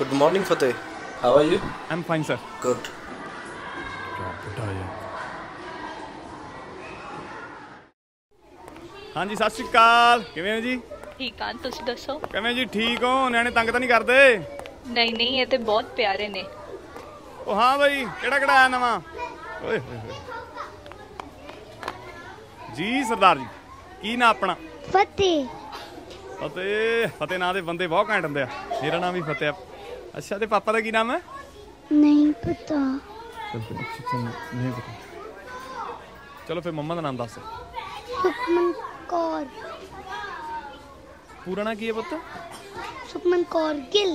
Good morning, Fateh. How are you? I'm fine, sir. Good. ਹਾਂਜੀ ਸਤਿ ਸ਼੍ਰੀ ਅਕਾਲ। ਕਿਵੇਂ ਹੋ ਜੀ? ਠੀਕ ਆ, ਤੁਸੀਂ ਦੱਸੋ? ਕਿਵੇਂ ਜੀ? ਠੀਕ ਹੋ? ਨਿਆਣੇ ਤੰਗ ਤਾਂ ਨਹੀਂ ਕਰਦੇ? ਨਹੀਂ ਨਹੀਂ, ਇਹ ਤੇ ਬਹੁਤ ਪਿਆਰੇ ਨੇ। ਉਹ ਹਾਂ ਬਾਈ, ਕਿਹੜਾ ਕਿਹੜਾ ਆਇਆ ਨਵਾਂ? ਓਏ ਹੋਏ ਹੋਏ ਜੀ। ਸਰਦਾਰ ਜੀ, ਕੀ ਨਾਂ ਆਪਣਾ? ਫਤਿਹ। ਫਤਿਹ। ਫਤਿਹ ਨਾਂ ਦੇ ਬੰਦੇ ਬਹੁਤ ਘੈਂਟ ਹੁੰਦੇ ਆ। ਮੇਰਾ ਨਾਮ ਵੀ ਫਤਿਹ ਆ। ਅੱਛਾ, ਤੇ ਪਾਪਾ ਦਾ ਕੀ ਨਾਮ ਹੈ? ਨਹੀਂ ਪਤਾ। ਨਹੀਂ ਪਤਾ। ਚਲੋ ਫਿਰ ਮੰਮਾ ਦਾ ਨਾਮ ਦੱਸ। ਸੁਖਮਨ ਕੌਰ। ਪੂਰਾ ਨਾਂ ਕੀ ਹੈ ਪੁੱਤ? ਸੁਖਮਨ ਕੌਰ ਗਿੱਲ।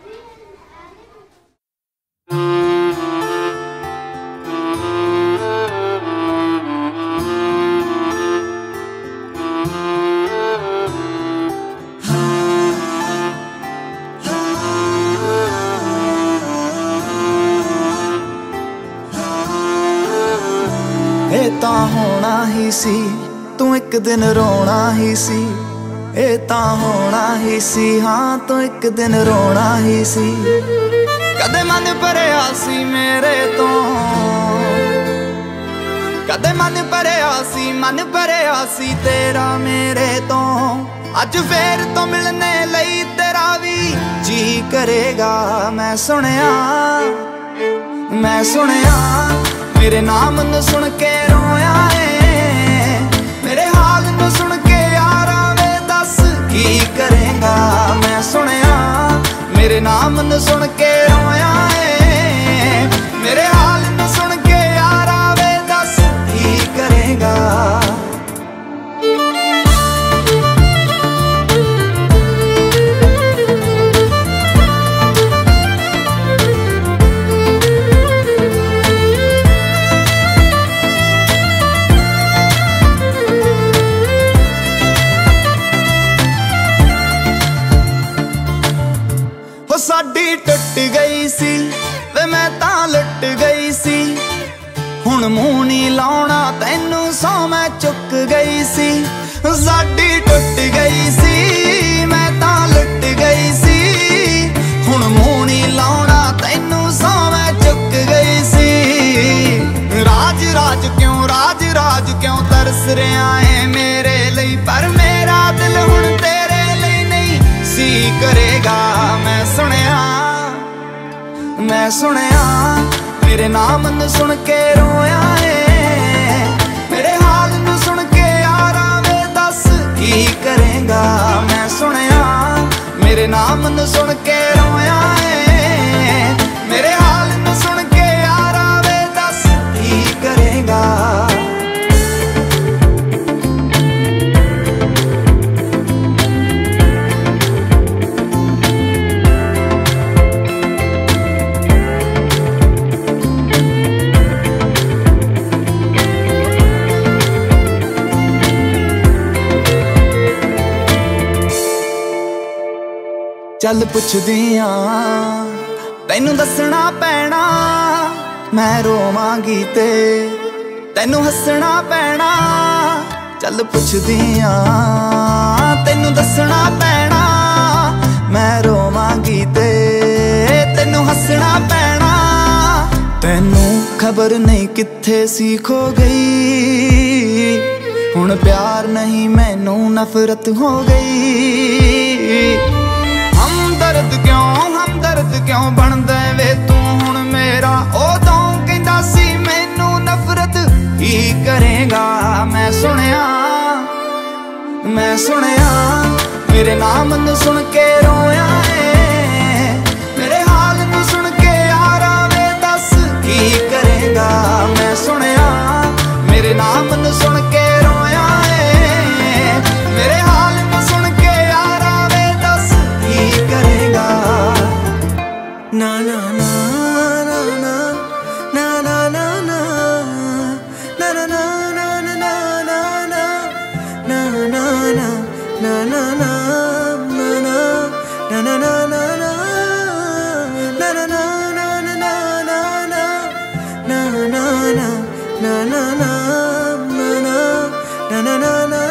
ਇਹ ਤਾਂ ਹੋਣਾ ਹੀ ਸੀ, ਤੂੰ ਇੱਕ ਦਿਨ ਰੋਣਾ ਹੀ ਸੀ। ਇਹ ਤਾਂ ਹੋਣਾ ਹੀ ਸੀ, ਹਾਂ ਤੂੰ ਇੱਕ ਦਿਨ ਰੋਣਾ ਹੀ ਸੀ। ਕਦੇ ਮਨ ਭਰਿਆ ਸੀ ਮੇਰੇ ਤੋਂ, ਕਦੇ ਮਨ ਭਰਿਆ ਸੀ, ਮਨ ਭਰਿਆ ਸੀ ਤੇਰਾ ਮੇਰੇ ਤੋਂ। ਅੱਜ ਫੇਰ ਤੋਂ ਮਿਲਣੇ ਲਈ ਤੇਰਾ ਵੀ ਜੀ ਕਰੇਗਾ। ਮੈਂ ਸੁਣਿਆ, ਮੈਂ ਸੁਣਿਆ ਮੇਰੇ ਨਾਮ ਨੂੰ ਸੁਣ ਕੇ ਰੋਇਆ ਏ। ਮੇਰੇ ਹਾਲ ਨੂੰ ਸੁਣ ਕੇ ਯਾਰਾ ਵੇ ਦੱਸ ਕੀ ਕਰੇਗਾ। ਮੈਂ ਸੁਣਿਆ ਮੇਰੇ ਨਾਮ ਨੂੰ ਸੁਣ ਕੇ ਰੋਇਆ ਏ। ਮੇਰੇ ਹਾਲ ਨੂੰ ਸੁਣ ਕੇ ਯਾਰਾ ਵੇ ਦੱਸ ਕੀ ਕਰੇਗਾ। ਸਾਡੀ ਟੁੱਟ ਗਈ ਸੀ ਵੇ, ਮੈਂ ਤਾਂ ਲੁੱਟ ਗਈ ਸੀ। ਹੁਣ ਮੂੰਹ ਨਹੀਂ ਲਾਉਣਾ ਤੈਨੂੰ ਸੌ ਮੈਂ ਚੁੱਕ ਗਈ ਸੀ। ਸਾਡੀ ਟੁੱਟ ਗਈ ਸੀ, ਮੈਂ ਤਾਂ ਲੁੱਟ ਗਈ ਸੀ। ਹੁਣ ਮੂੰਹ ਨਹੀਂ ਲਾਉਣਾ ਤੈਨੂੰ ਸੌ ਮੈਂ ਚੁੱਕ ਗਈ ਸੀ। ਰਾਜ ਰਾਜ ਕਿਉਂ, ਰਾਜ ਰਾਜ ਕਿਉਂ ਤਰਸ ਰਿਹਾ ਏ ਮੇਰੇ ਲਈ। ਪਰ ਮੇਰਾ ਦਿਲ ਹੁਣ ਤੇਰੇ ਲਈ ਨਹੀਂ ਸੀ ਕਰੇਗਾ। ਮੈਂ ਸੁਣਿਆ, ਮੈਂ ਸੁਣਿਆ ਮੇਰੇ ਨਾਮ ਨੂੰ ਸੁਣ ਕੇ ਰੋਇਆ ਏ। ਮੇਰੇ ਹਾਲ ਨੂੰ ਸੁਣ ਕੇ ਯਾਰਾ ਵੇ ਦੱਸ ਕੀ ਕਰੇਗਾ। ਮੈਂ ਸੁਣਿਆ ਮੇਰੇ ਨਾਮ ਨੂੰ ਸੁਣ ਕੇ ਰੋਇਆ ਏ। ਮੇਰੇ ਹਾਲ ਨੂੰ ਸੁਣ ਕੇ ਯਾਰਾ ਵੇ ਦੱਸ ਕੀ ਕਰੇਗਾ। ਚੱਲ ਪੁੱਛਦੀ ਆਂ, ਤੈਨੂੰ ਦੱਸਣਾ ਪੈਣਾ। ਮੈਂ ਰੋਵਾਂਗੀ ਤੇ ਤੈਨੂੰ ਹੱਸਣਾ ਪੈਣਾ। ਚੱਲ ਪੁੱਛਦੀ ਆਂ, ਤੈਨੂੰ ਦੱਸਣਾ ਪੈਣਾ। ਮੈਂ ਰੋਵਾਂਗੀ ਤੇ ਤੈਨੂੰ ਹੱਸਣਾ ਪੈਣਾ। ਤੈਨੂੰ ਖਬਰ ਨਹੀਂ ਕਿੱਥੇ ਸੀ ਖੋ ਗਈ। ਹੁਣ ਪਿਆਰ ਨਹੀਂ ਮੈਨੂੰ ਨਫ਼ਰਤ ਹੋ ਗਈ। ਹਮਦਰਦ ਕਿਉਂ ਬਣਦਾ ਵੇ ਤੂੰ ਹੁਣ ਮੇਰਾ। ਉਦੋਂ ਕਹਿੰਦਾ ਸੀ ਮੈਨੂੰ ਨਫ਼ਰਤ ਹੀ ਕਰੇਗਾ। ਮੈਂ ਸੁਣਿਆ, ਮੈਂ ਸੁਣਿਆ ਮੇਰੇ ਨਾਮ ਨੂੰ ਸੁਣ ਕੇ ਰੋਇਆ ਏ। ਮੇਰੇ ਹਾਲ ਨੂੰ ਸੁਣ ਕੇ ਯਾਰਾ ਵੇ ਦੱਸ ਕੀ ਕਰੇਗਾ। ਮੈਂ ਸੁਣਿਆ ਮੇਰੇ ਨਾਮ ਨੂੰ ਸੁਣ ਕੇ ਰੋਇਆ ਏ। ਮੇਰੇ ਹਾਲ ਨੂੰ ਸੁਣ ਕੇ ਯਾਰਾ ਵੇ ਦੱਸ ਕੀ ਕਰੇਗਾ। ਨਾ ਨਾ ਨਾ ਨਾ ਨਾ ਨਾ ਨਾ ਨਾ ਨਾ ਨਾ ਨਾ ਨਾ ਨਾ ਨਾ ਨਾ ਨਾ ਨਾ na na na